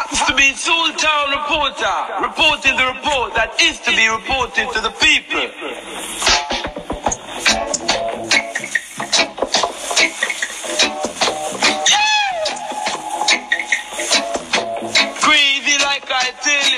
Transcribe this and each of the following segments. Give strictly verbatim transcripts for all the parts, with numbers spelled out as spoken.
It's to be Sultan reporter, reporting the report that is to be reported to the people. Crazy like I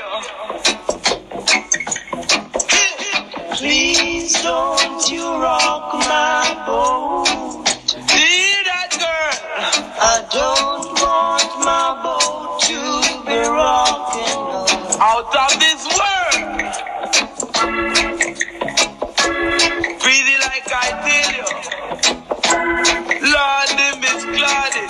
tell you. Please don't you rock my boat. See that girl? I don't want my boat to be rocking out of this world. Crazy like I tell you. Lord, them is clouded.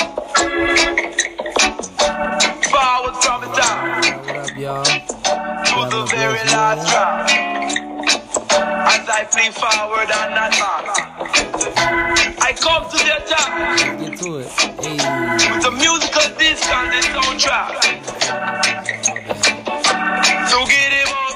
Forward from the top. What up, y'all? To the very last drop. As I flee forward and not back. I come to the attack. Get to it. Hey. With a musical disc on the soundtrack. So get him up,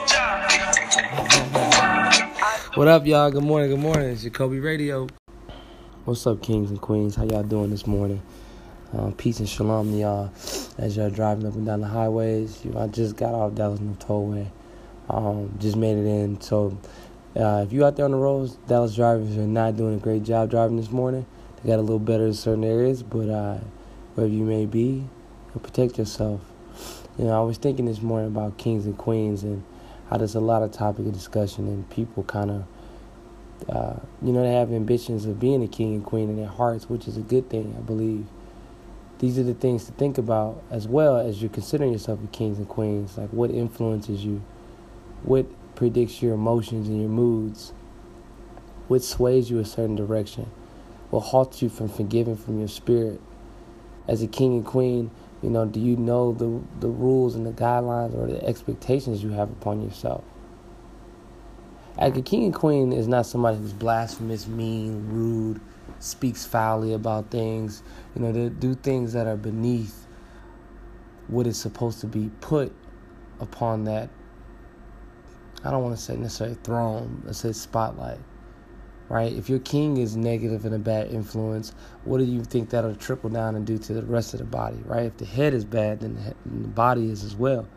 Jack. What up, y'all? Good morning, good morning. It's Jacoby Radio. What's up, kings and queens? How y'all doing this morning? Um, peace and shalom to y'all as y'all driving up and down the highways. You know, I just got off Dallas New Tollway. Um, just made it in. So uh, if you out there on the roads, Dallas drivers are not doing a great job driving this morning. They got a little better in certain areas, but uh, wherever you may be, protect yourself. You know, I was thinking this morning about kings and queens and how there's a lot of topic of discussion and people kind of, uh, you know, they have ambitions of being a king and queen in their hearts, which is a good thing, I believe. These are the things to think about as well as you're considering yourself a kings and queens. Like, what influences you? What predicts your emotions and your moods? What sways you a certain direction? What halts you from forgiving from your spirit? As a king and queen, you know, do you know the the rules and the guidelines or the expectations you have upon yourself? Like, a king and queen is not somebody who's blasphemous, mean, rude, speaks foully about things. You know, they do things that are beneath what is supposed to be put upon that, I don't want to say necessarily throne, let's say spotlight, right? If your king is negative and a bad influence, what do you think that'll trickle down and do to the rest of the body, right? If the head is bad, then the, head, then the body is as well.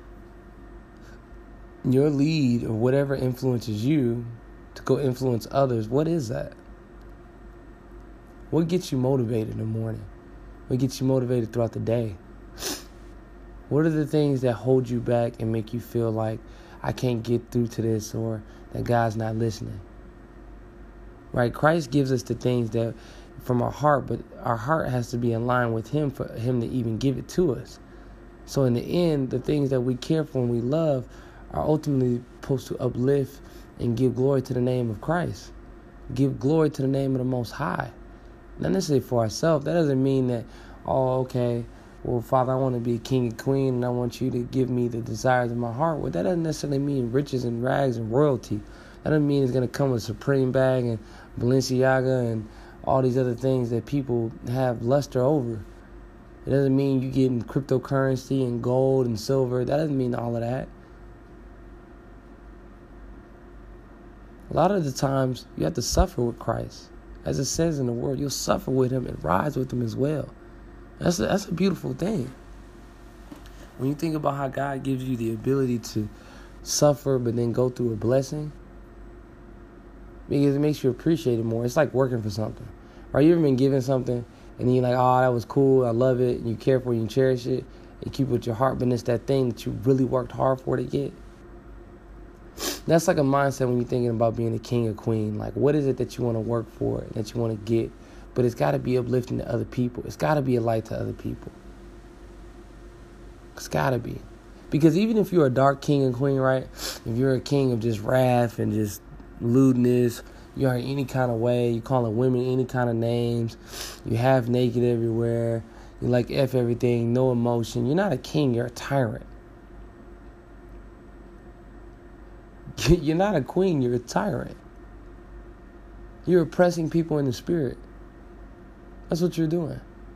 Your lead or whatever influences you to go influence others, what is that? What gets you motivated in the morning? What gets you motivated throughout the day? What are the things that hold you back and make you feel like I can't get through to this, or that God's not listening? Right? Christ gives us the things that from our heart, but our heart has to be in line with Him for Him to even give it to us. So in the end, the things that we care for and we love are ultimately supposed to uplift and give glory to the name of Christ. Give glory to the name of the Most High. Not necessarily for ourselves. That doesn't mean that, oh, okay, well, Father, I want to be a king and queen, and I want you to give me the desires of my heart. Well, that doesn't necessarily mean riches and rags and royalty. That doesn't mean it's going to come with a Supreme bag and Balenciaga and all these other things that people have luster over. It doesn't mean you getting cryptocurrency and gold and silver. That doesn't mean all of that. A lot of the times, you have to suffer with Christ. As it says in the Word, you'll suffer with Him and rise with Him as well. That's a, that's a beautiful thing. When you think about how God gives you the ability to suffer but then go through a blessing, because it makes you appreciate it more. It's like working for something, right? You ever been given something and then you're like, oh, that was cool, I love it, and you care for it, and you cherish it, and keep it with your heart, but it's that thing that you really worked hard for to get. That's like a mindset when you're thinking about being a king or queen. Like, what is it that you want to work for, that you want to get? But it's got to be uplifting to other people. It's got to be a light to other people. It's got to be. Because even if you're a dark king and queen, right? If you're a king of just wrath and just lewdness, you are in any kind of way, you calling women any kind of names, you half naked everywhere, you like F everything, no emotion. You're not a king, you're a tyrant. You're not a queen, you're a tyrant. You're oppressing people in the spirit. That's what you're doing.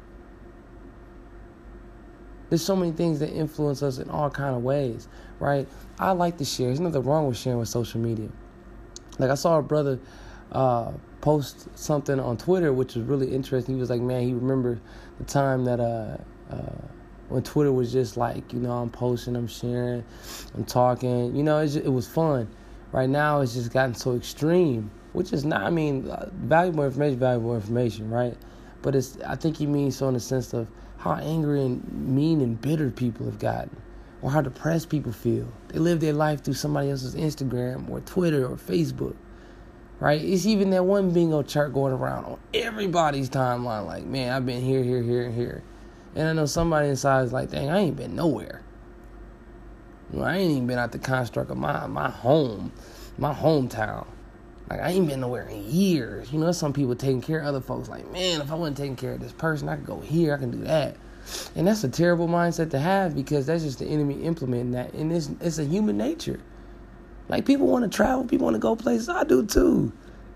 There's so many things that influence us in all kind of ways, right? I like to share. There's nothing wrong with sharing with social media. Like, I saw a brother uh, post something on Twitter, which was really interesting. He was like, man, he remembered the time that uh, uh, When Twitter was just like, you know, I'm posting, I'm sharing, I'm talking. You know, it's just, it was fun. Right now, it's just gotten so extreme, which is not, I mean, valuable information, valuable information, right? But it's, I think he means so in the sense of how angry and mean and bitter people have gotten, or how depressed people feel. They live their life through somebody else's Instagram or Twitter or Facebook, right? It's even that one bingo chart going around on everybody's timeline, like, man, I've been here, here, here, and here. And I know somebody inside is like, dang, I ain't been nowhere. You know, I ain't even been out the construct of my, my home, my hometown. Like, I ain't been nowhere in years. You know, some people taking care of other folks. Like, man, if I wasn't taking care of this person, I could go here, I can do that. And that's a terrible mindset to have, because that's just the enemy implementing that. And it's, it's a human nature. Like, people want to travel, people want to go places. I do too.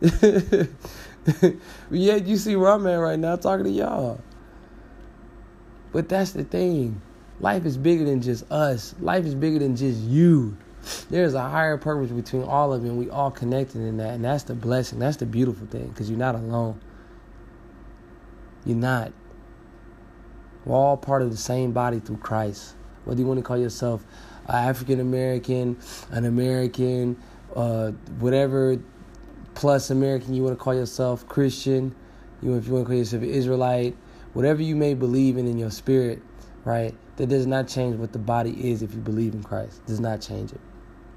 Yet you see where I'm at right now talking to y'all. But that's the thing. Life is bigger than just us. Life is bigger than just you. There's a higher purpose between all of you, and we all connected in that. And that's the blessing. That's the beautiful thing, because you're not alone. You're not. We're all part of the same body through Christ. Whether you want to call yourself uh, African American, an American, uh, whatever plus American you want to call yourself, Christian, you if you want to call yourself an Israelite, whatever you may believe in in your spirit, right? That does not change what the body is if you believe in Christ. It does not change it.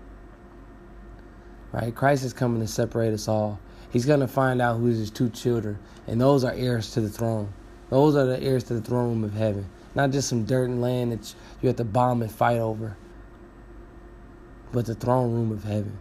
Right? Christ is coming to separate us all. He's going to find out who is his two children, and those are heirs to the throne. Those are the heirs to the throne room of heaven. Not just some dirt and land that you have to bomb and fight over, but the throne room of heaven.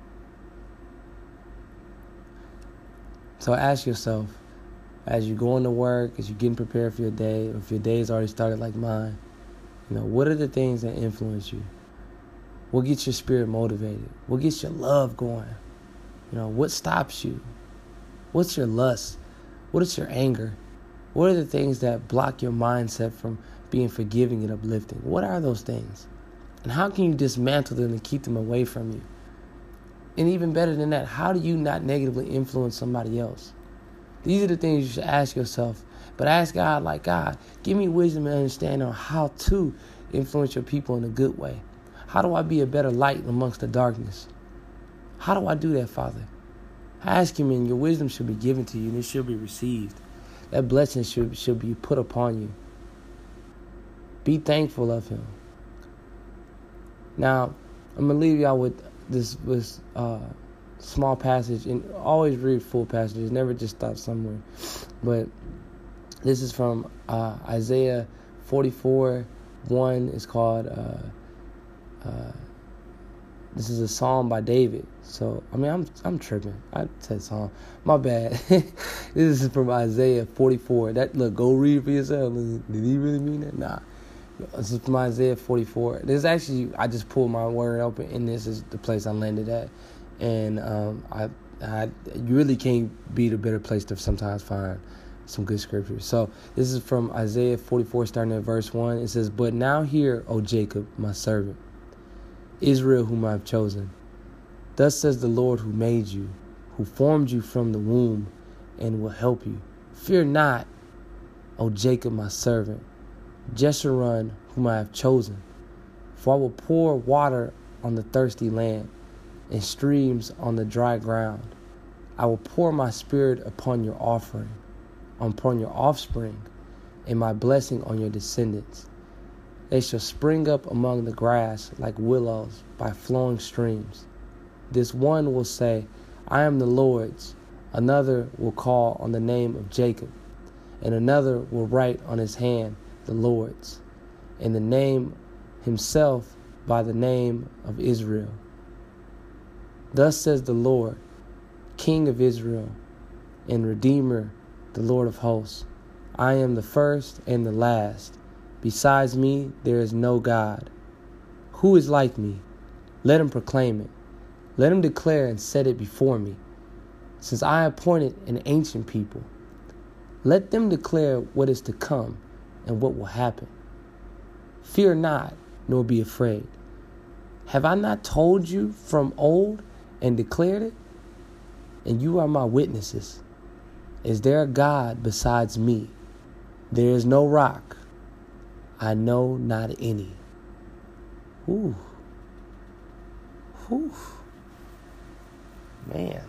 So ask yourself, as you're going to work, as you're getting prepared for your day, or if your day has already started like mine, you know, what are the things that influence you? What gets your spirit motivated? What gets your love going? You know, what stops you? What's your lust? What is your anger? What are the things that block your mindset from being forgiving and uplifting? What are those things? And how can you dismantle them and keep them away from you? And even better than that, how do you not negatively influence somebody else? These are the things you should ask yourself. But ask God, like, God, give me wisdom and understanding on how to influence your people in a good way. How do I be a better light amongst the darkness? How do I do that, Father? Ask him, and your wisdom should be given to you, and it should be received. That blessing should, should be put upon you. Be thankful of him. Now, I'm going to leave y'all with this, this uh, small passage, and always read full passages. Never just stop somewhere. But this is from uh, Isaiah forty-four, one. It's called, uh, uh, this is a psalm by David. So, I mean, I'm I'm tripping. I said psalm. My bad. This is from Isaiah forty-four. That, look, go read for yourself. Did he really mean that? Nah. This is from Isaiah forty-four. This is actually, I just pulled my word open, and this is the place I landed at. And um, I, I, you really can't beat a better place to sometimes find some good scriptures. So this is from Isaiah forty-four, starting at verse one. It says, "But now hear, O Jacob, my servant, Israel, whom I have chosen. Thus says the Lord who made you, who formed you from the womb, and will help you. Fear not, O Jacob, my servant, Jeshurun, whom I have chosen. For I will pour water on the thirsty land, and streams on the dry ground. I will pour my spirit upon your offering, upon your offspring, and my blessing on your descendants. They shall spring up among the grass like willows by flowing streams. This one will say, I am the Lord's. Another will call on the name of Jacob, and another will write on his hand the Lord's, and the name himself by the name of Israel. Thus says the Lord, King of Israel, and Redeemer, the Lord of hosts. I am the first and the last. Besides me, there is no God. Who is like me? Let him proclaim it. Let him declare and set it before me. Since I appointed an ancient people, let them declare what is to come and what will happen. Fear not, nor be afraid. Have I not told you from old and declared it? And you are my witnesses. Is there a God besides me? There is no rock. I know not any. Whew. Whew. Man.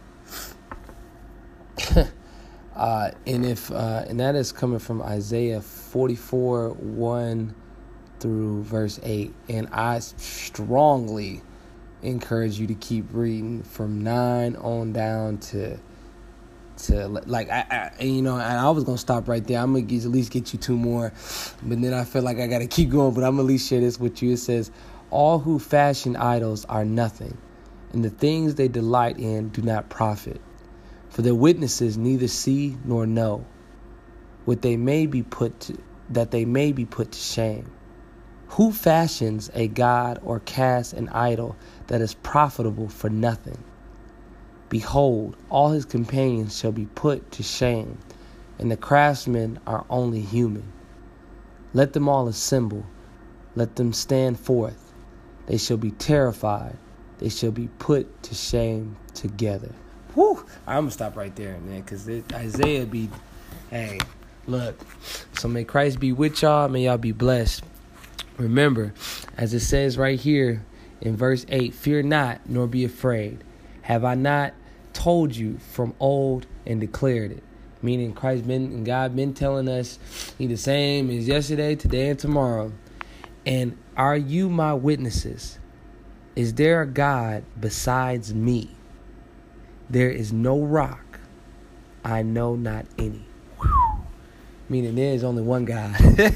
uh, and if uh, and that is coming from Isaiah forty-four, one through verse eight. And I strongly encourage you to keep reading from nine on down to to like I, I you know and I was gonna stop right there. I'm gonna get, at least get you two more, but then I feel like I gotta keep going. But I'm gonna at least share this with you. It says, "All who fashion idols are nothing, and the things they delight in do not profit. For their witnesses neither see nor know, what they may be put to, that they may be put to shame. Who fashions a god or casts an idol that is profitable for nothing? Behold, all his companions shall be put to shame, and the craftsmen are only human. Let them all assemble, let them stand forth. They shall be terrified, they shall be put to shame together." Whew! I'm going to stop right there, man, because Isaiah be, hey, look. So may Christ be with y'all, may y'all be blessed. Remember, as it says right here in verse eight, "Fear not, nor be afraid. Have I not told you from old and declared it?" Meaning Christ been and God been telling us He the same as yesterday, today, and tomorrow. "And are you my witnesses? Is there a God besides me? There is no rock, I know not any." Whew. Meaning there is only one God.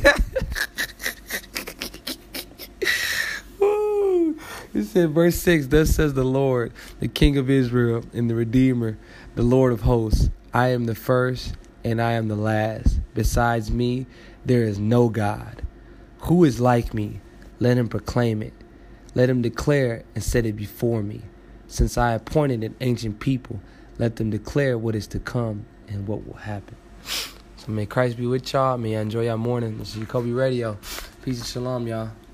It said, verse six, "Thus says the Lord, the King of Israel, and the Redeemer, the Lord of hosts. I am the first, and I am the last. Besides me, there is no God. Who is like me? Let him proclaim it. Let him declare and set it before me. Since I appointed an ancient people, let them declare what is to come and what will happen." So may Christ be with y'all. May y'all enjoy y'all morning. This is Jacoby Radio. Peace and shalom, y'all.